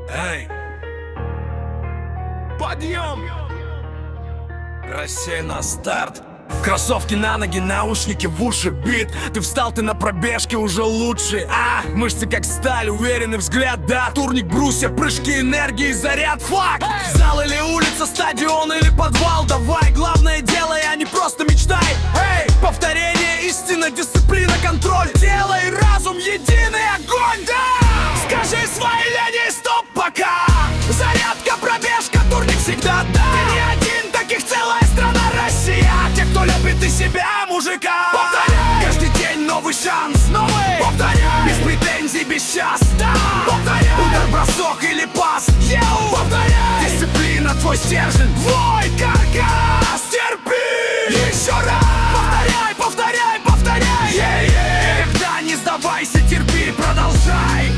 Эй! Подъем! Россия на старт! Кроссовки на ноги, наушники в уши, бит. Ты встал, ты на пробежке уже лучше. Мышцы как сталь, уверенный взгляд, да. Турник, брусья, прыжки, энергии, заряд, флаг. Зал или улица, стадион или подвал. Давай, главное делай, а не просто мечтай. Эй, повторение, истина, дисциплина, контроль. Тело и разум, единый огонь, да. Скажи своей лени стоп пока. Зарядка, пробежка, турник всегда, да. Ты не один, таких целая страна Россия. Те, кто любит и себя, мужика. Повторяй, каждый день новый шанс, новый. Повторяй, без претензий, без счастья, да. Повторяй, удар, бросок или пас. Повторяй, дисциплина, твой стержень, твой каркас. Терпи, еще раз. Повторяй, повторяй, повторяй. Никогда не сдавайся, терпи, продолжай.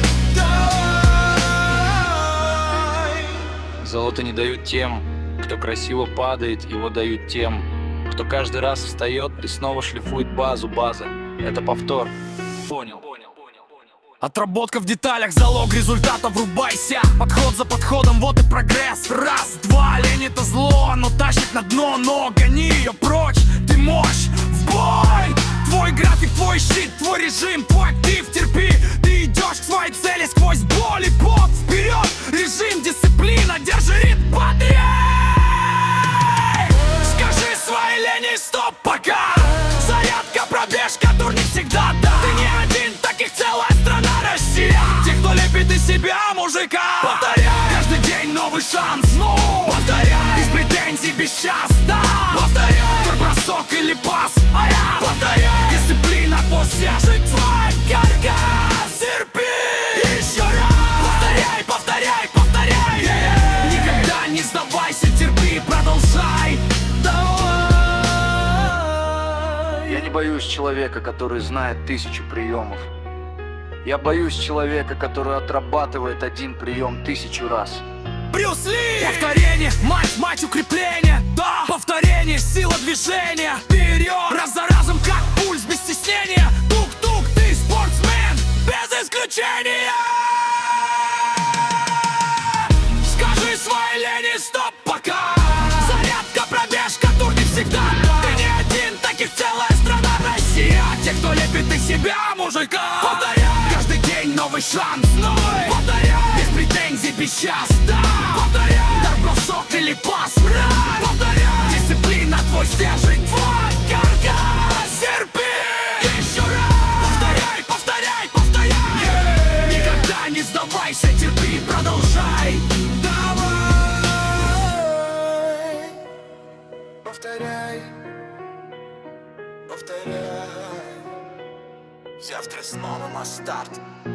Золото не дают тем, кто красиво падает, его дают тем, кто каждый раз встает и снова шлифует базу. База — это повтор. Понял. Отработка в деталях, залог результата, врубайся. Подход за подходом, вот и прогресс. Раз, два, лень это зло, оно тащит на дно. Но гони ее прочь, ты мощь, в бой. Твой график, твой щит, твой режим, твой актив, терпи. Ты идешь к своей цели сквозь боль и пот. Вперед, режим, дисциплина, держи ритм, бодрей. Скажи своей лени стоп пока. Зарядка, пробежка, турник всегда, да. Ты не один, таких целая страна Россия. Те, кто лепит из себя мужика. Повторяй, каждый день новый шанс. Повторяй, без претензий, без счастья. Повторяй, бросок или пас. Повторяй, дисциплина, твой стержень, твой каркас. Терпи, еще раз. Повторяй, повторяй, повторяй. Никогда не сдавайся, терпи, продолжай. Я не боюсь человека, который знает 1000 приемов. Я боюсь человека, который отрабатывает один прием 1000 раз. Брюс Ли! Повторение, мать укрепление. Да, повторение, сила движения. Вперед, раз за разом, как пульс, без стеснения. Тук-тук, ты спортсмен, без исключения. Скажи своей лени стоп пока. Зарядка, пробежка, турник всегда. Ты не один, таких целая страна Россия. Те, кто лепит из себя мужика. Повторяй, каждый день новый шанс. Повторяй, без претензий, без счастья. Повторяй, удар, бросок или пас. Повторяй, дисциплина, твой стержень, твой каркас. Терпи, еще раз. Повторяй, повторяй, повторяй. Никогда не сдавайся, терпи, продолжай. Давай. Повторяй, повторяй. Завтра снова на старт.